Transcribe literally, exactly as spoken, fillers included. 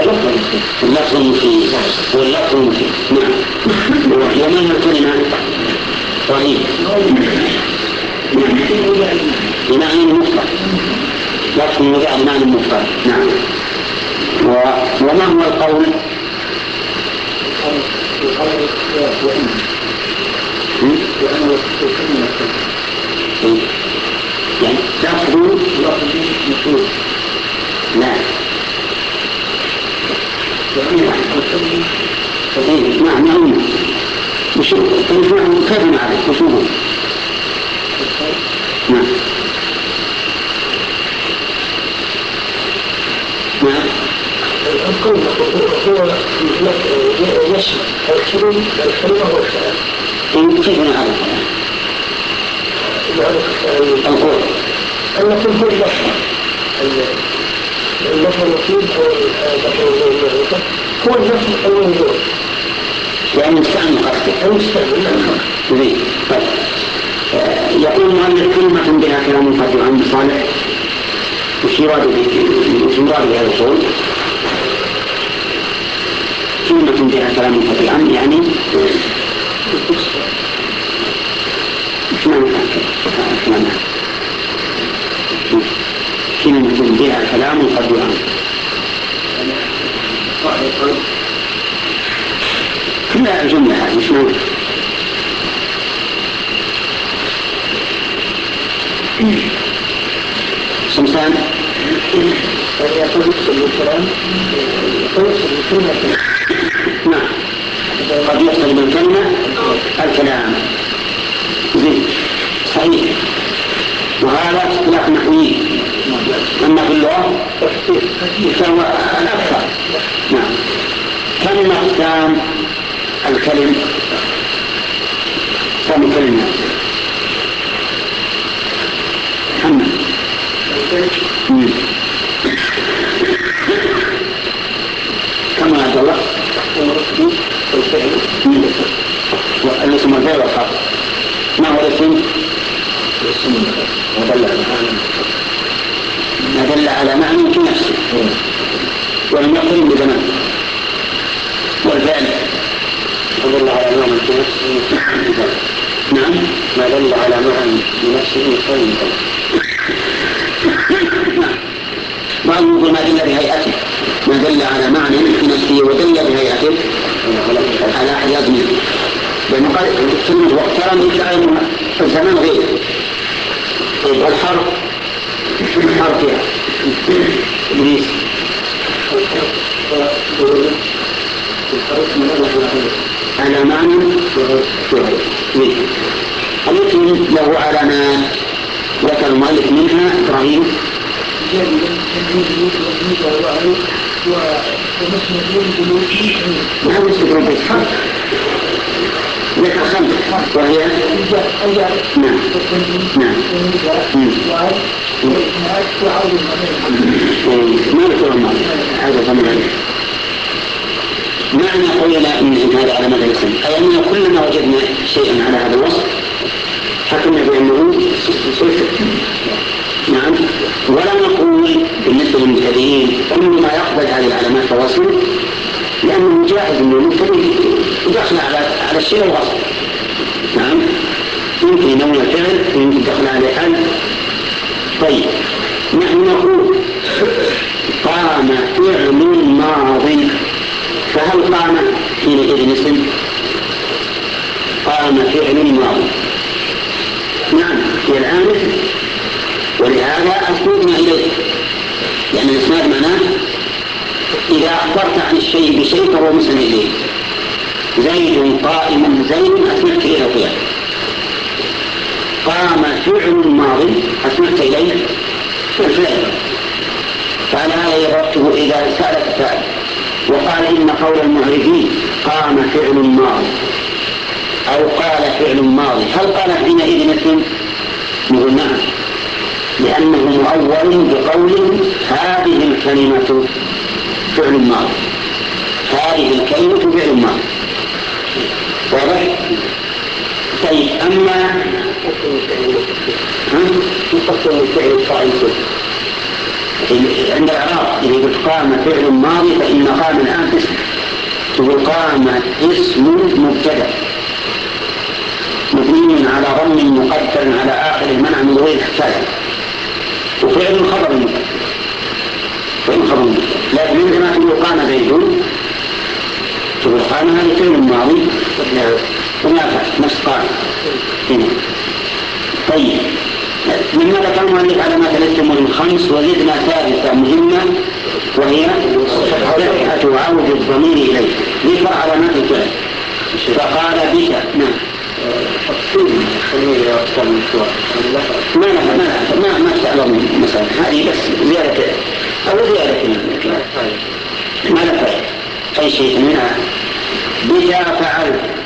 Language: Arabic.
اللفظ المفيد واللفظ المفيد. نعم. ومن الكلمة رهيب بمعنى المفرد، لفظ مذاع بمعنى المفرد. نعم. وما هو القول؟ يعني تأخذون لا نعم نعم وشو كيف نعم كيف نعرف وشو هو؟ نعم نعم القول هو يشمل الكلمة الكلمة والكلام. كيف نعرف؟ القول التي هو اللفظ اللفظ المفيد أو اللفظ هو اللفظ الموجود يعني مستعمل قصدك المستعمل. زين. طيب يقول مؤلف كلمة بها كلام قد عن صالح، وش يراد بهذا القول؟ كلمة بها كلام قد عن يعني ايش معنى كلام؟ كلمة بها كلام قد عن كلها جملة هذه ايش معنى؟ سمسان يقول يقصد الكلام يقصد الكلمة. نعم قد يقصد بالكلمة الكلام. زين صحيح. وهذا اصطلاح نحوي، أما في اللغة فهو الأكثر. نعم. كم أقسام الكلم؟ كم كلمة؟ محمد كما عبد الله الاسم الفعل والحرف. ما هو الاسم؟ ما دل على معنى في نفسه ولم يقل بزمان. والفعل ما دل على معنى في نفسه. نعم ما دل على معنى في نفسه خير. بعض يقول ما دل بهيئته، ما دل على معنى في نفسه ودل بهيئته على أحد منه، لأنه قال كلمة واقترن يدعي الزمان غير. والحرف الحرف يا إبليس على معنى الاسم له علامات ذكر المؤلف منها إبراهيم ما نستدرك بالحرف ذكر خمس وهي نعم نعم ما نذكر المعنى هذا ثمن. معنى قولنا إن هذا على مدى الاسم أي أننا كلما وجدنا شيئا على هذا الوصف حكمنا بأنه نعم. ولا نقول بالنسبة للمبتدئين كل ما يقبل هذه العلامات فوصل، لأنه جاهز أنه المبتدئ يدخل على على الشيء الوصف. نعم يمكن ينوي الفعل ويمكن يدخل عليه حل. طيب نحن نقول قام فعل ماض، فهل قام حينئذ اسم؟ قام فعل ماض نعم هي الآن، ولهذا أسندنا إليه، لأن الإسناد معناه إذا أخبرت عن الشيء بشيء فهو مسند إليه. زيد قائم زيد أسندت إليه الفعل. قام فعل ماضي أسندت إليه الفعل. فعلى هذا يربطه إذا سألت السائل وقال إن قول المعرفين قام فعل ماضي أو قال فعل ماضي هل قال حينئذ اسم؟ نقول نعم، لأنه مؤول بقوله هذه الكلمة فعل ماضي، هذه الكلمة فعل ماضي. واضح؟ طيب أما مقصر الفعل الفاعل عند الإعراب إذا قلت قام فعل ماضي فإن قام الآن اسم، تقول قام اسم مبتدأ مبني على ضم مقدر على آخر المنع من غير احتاج، وفعل خبر مقدر فعل خبر مقدر. لكن عندما تقول قام زيد تقول قام هذا فعل ماضي ونافع نفس قام هنا. طيب مما ذكر المؤلف علامات الاسم الخمس وزدنا ثالثة مهمة وهي صحة عود الضمير إليه. ذكر علامات الفعل فقال بك. نعم ما لا ما ما ما تعلم مثلا هذه بس زيادة أو زيادة ما لا فعل أي شيء منها. بك فعل